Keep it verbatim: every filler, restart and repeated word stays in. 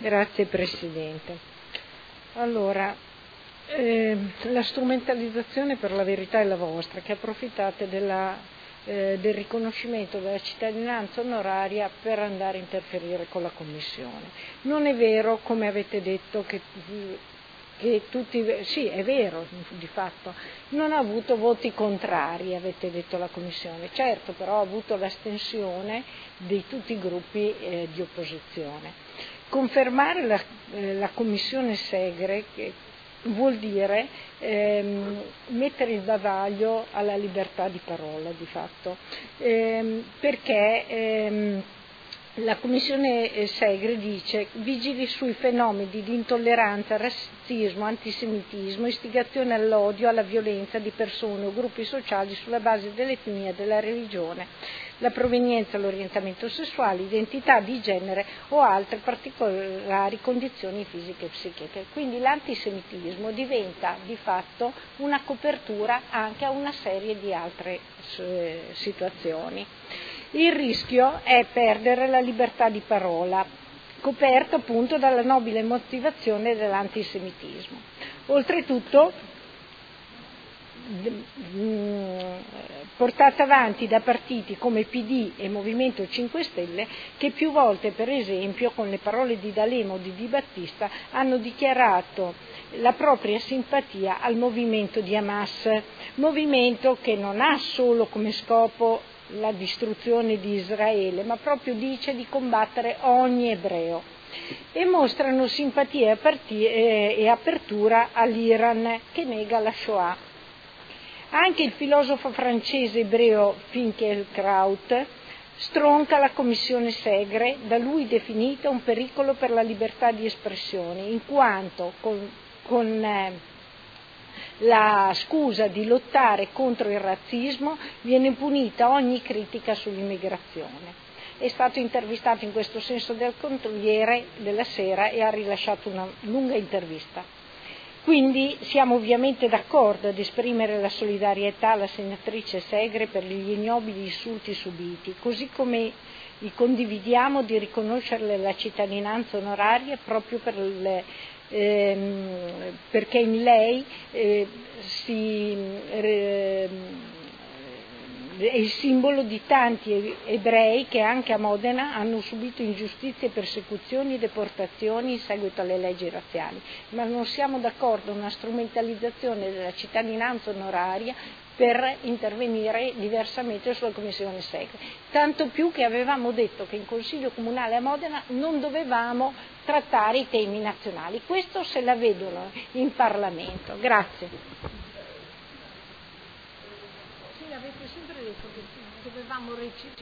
Grazie Presidente. Allora, eh, la strumentalizzazione per la verità è la vostra, che approfittate della, eh, del riconoscimento della cittadinanza onoraria per andare a interferire con la Commissione. Non è vero, come avete detto, che, che tutti, sì è vero di fatto, non ha avuto voti contrari, avete detto la Commissione, certo però ha avuto l'astensione di tutti i gruppi eh, di opposizione. Confermare la, eh, la Commissione Segre che vuol dire ehm, mettere il bavaglio alla libertà di parola di fatto, ehm, perché ehm, la Commissione Segre dice vigili sui fenomeni di intolleranza, razzismo, antisemitismo, istigazione all'odio, alla violenza di persone o gruppi sociali sulla base dell'etnia, della religione, la provenienza, l'orientamento sessuale, identità di genere o altre particolari condizioni fisiche e psichiche. Quindi l'antisemitismo diventa di fatto una copertura anche a una serie di altre eh, situazioni. Il rischio è perdere la libertà di parola, coperta appunto dalla nobile motivazione dell'antisemitismo. Oltretutto, portata avanti da partiti come P D e Movimento cinque Stelle, che più volte, per esempio, con le parole di D'Alema o di Di Battista, hanno dichiarato la propria simpatia al movimento di Hamas, movimento che non ha solo come scopo la distruzione di Israele, ma proprio dice di combattere ogni ebreo, e mostrano simpatia e apertura all'Iran, che nega la Shoah. Anche il filosofo francese ebreo Finkielkraut stronca la Commissione Segre, da lui definita un pericolo per la libertà di espressione, in quanto con, con eh, la scusa di lottare contro il razzismo viene punita ogni critica sull'immigrazione. È stato intervistato in questo senso dal Corriere della Sera e ha rilasciato una lunga intervista. Quindi siamo ovviamente d'accordo ad esprimere la solidarietà alla senatrice Segre per gli ignobili insulti subiti, così come condividiamo di riconoscerle la cittadinanza onoraria proprio per le, ehm, perché in lei eh, si, eh, è il simbolo di tanti ebrei che anche a Modena hanno subito ingiustizie, persecuzioni e deportazioni in seguito alle leggi razziali, ma non siamo d'accordo con una strumentalizzazione della cittadinanza onoraria per intervenire diversamente sulla Commissione Segre, tanto più che avevamo detto che in Consiglio Comunale a Modena non dovevamo trattare i temi nazionali. Questo se la vedono in Parlamento. Grazie. Avete sempre detto che dovevamo recitare